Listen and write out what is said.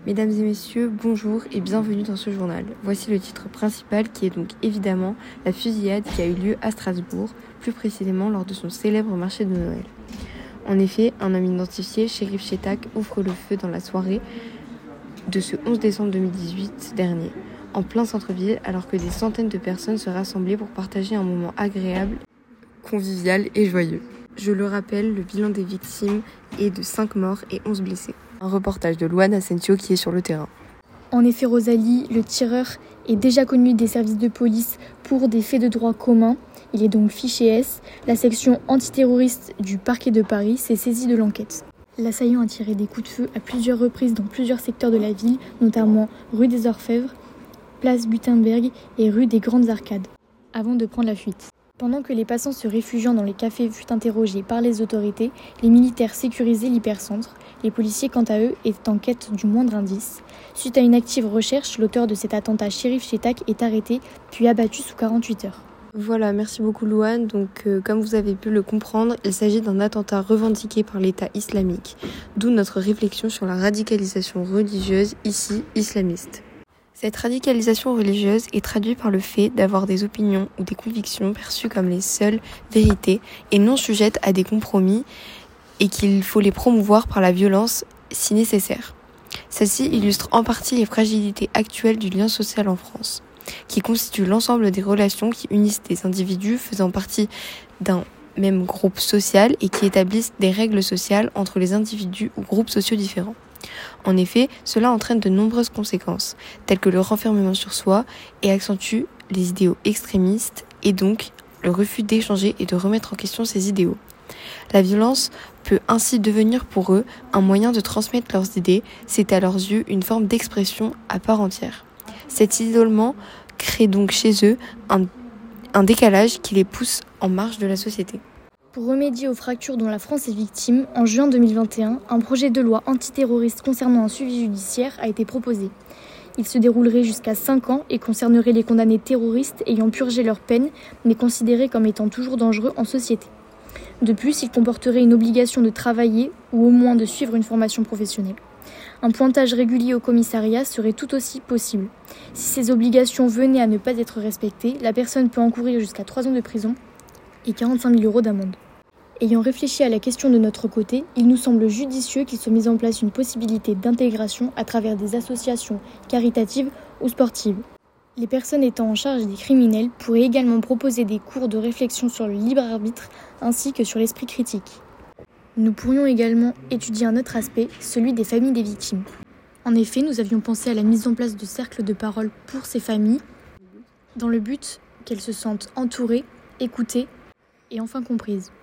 Mesdames et messieurs, bonjour et bienvenue dans ce journal. Voici le titre principal qui est donc évidemment la fusillade qui a eu lieu à Strasbourg, plus précisément lors de son célèbre marché de Noël. En effet, un homme identifié, Cherif Chetak, ouvre le feu dans la soirée de ce 11 décembre 2018 dernier, en plein centre-ville, alors que des centaines de personnes se rassemblaient pour partager un moment agréable, convivial et joyeux. Je le rappelle, le bilan des victimes est de 5 morts et 11 blessés. Un reportage de Louane Asensio qui est sur le terrain. En effet, Rosalie, le tireur est déjà connu des services de police pour des faits de droit commun. Il est donc fiché S. La section antiterroriste du parquet de Paris s'est saisie de l'enquête. L'assaillant a tiré des coups de feu à plusieurs reprises dans plusieurs secteurs de la ville, notamment rue des Orfèvres, place Gutenberg et rue des Grandes Arcades, avant de prendre la fuite. Pendant que les passants se réfugiant dans les cafés furent interrogés par les autorités, les militaires sécurisaient l'hypercentre. Les policiers, quant à eux, étaient en quête du moindre indice. Suite à une active recherche, l'auteur de cet attentat, Cherif Chetak, est arrêté puis abattu sous 48 heures. Voilà, merci beaucoup Louane. Donc, comme vous avez pu le comprendre, il s'agit d'un attentat revendiqué par l'État islamique, d'où notre réflexion sur la radicalisation religieuse, ici islamiste. Cette radicalisation religieuse est traduite par le fait d'avoir des opinions ou des convictions perçues comme les seules vérités et non sujettes à des compromis et qu'il faut les promouvoir par la violence si nécessaire. Celle-ci illustre en partie les fragilités actuelles du lien social en France, qui constitue l'ensemble des relations qui unissent des individus faisant partie d'un même groupe social et qui établissent des règles sociales entre les individus ou groupes sociaux différents. En effet, cela entraîne de nombreuses conséquences, telles que le renfermement sur soi et accentue les idéaux extrémistes et donc le refus d'échanger et de remettre en question ces idéaux. La violence peut ainsi devenir pour eux un moyen de transmettre leurs idées, c'est à leurs yeux une forme d'expression à part entière. Cet isolement crée donc chez eux un décalage qui les pousse en marge de la société. Pour remédier aux fractures dont la France est victime, en juin 2021, un projet de loi antiterroriste concernant un suivi judiciaire a été proposé. Il se déroulerait jusqu'à 5 ans et concernerait les condamnés terroristes ayant purgé leur peine, mais considérés comme étant toujours dangereux en société. De plus, il comporterait une obligation de travailler ou au moins de suivre une formation professionnelle. Un pointage régulier au commissariat serait tout aussi possible. Si ces obligations venaient à ne pas être respectées, la personne peut encourir jusqu'à 3 ans de prison et 45 000 € d'amende. Ayant réfléchi à la question de notre côté, il nous semble judicieux qu'il soit mis en place une possibilité d'intégration à travers des associations caritatives ou sportives. Les personnes étant en charge des criminels pourraient également proposer des cours de réflexion sur le libre arbitre ainsi que sur l'esprit critique. Nous pourrions également étudier un autre aspect, celui des familles des victimes. En effet, nous avions pensé à la mise en place de cercles de parole pour ces familles, dans le but qu'elles se sentent entourées, écoutées et enfin comprises.